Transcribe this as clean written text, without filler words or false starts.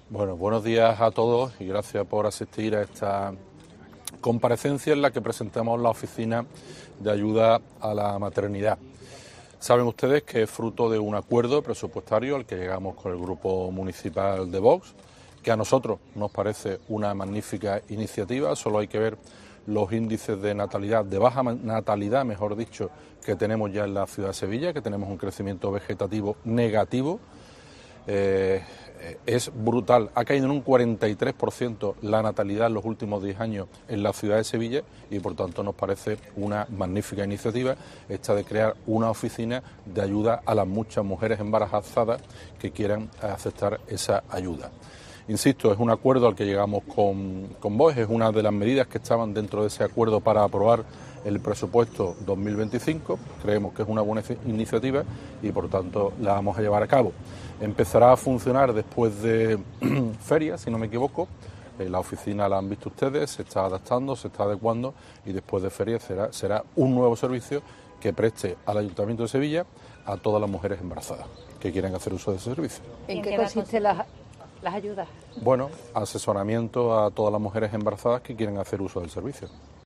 Bueno, buenos días a todos y gracias por asistir a esta comparecencia en la que presentamos la Oficina de Ayuda a la Maternidad. Saben ustedes que es fruto de un acuerdo presupuestario al que llegamos con el Grupo Municipal de Vox, que a nosotros nos parece una magnífica iniciativa. Solo hay que ver los índices de natalidad, de baja natalidad, mejor dicho, que tenemos ya en la ciudad de Sevilla, que tenemos un crecimiento vegetativo negativo. Es brutal, ha caído en un 43% la natalidad en los últimos 10 años en la ciudad de Sevilla y por tanto nos parece una magnífica iniciativa esta de crear una oficina de ayuda a las muchas mujeres embarazadas que quieran aceptar esa ayuda. Insisto, es un acuerdo al que llegamos con Vox, es una de las medidas que estaban dentro de ese acuerdo para aprobar el presupuesto 2025, creemos que es una buena iniciativa y por tanto la vamos a llevar a cabo. Empezará a funcionar después de ferias, si no me equivoco. La oficina la han visto ustedes, se está adaptando, se está adecuando y después de ferias será un nuevo servicio que preste al Ayuntamiento de Sevilla a todas las mujeres embarazadas que quieran hacer uso de ese servicio. ¿En qué consisten las ayudas? Bueno, asesoramiento a todas las mujeres embarazadas que quieren hacer uso del servicio.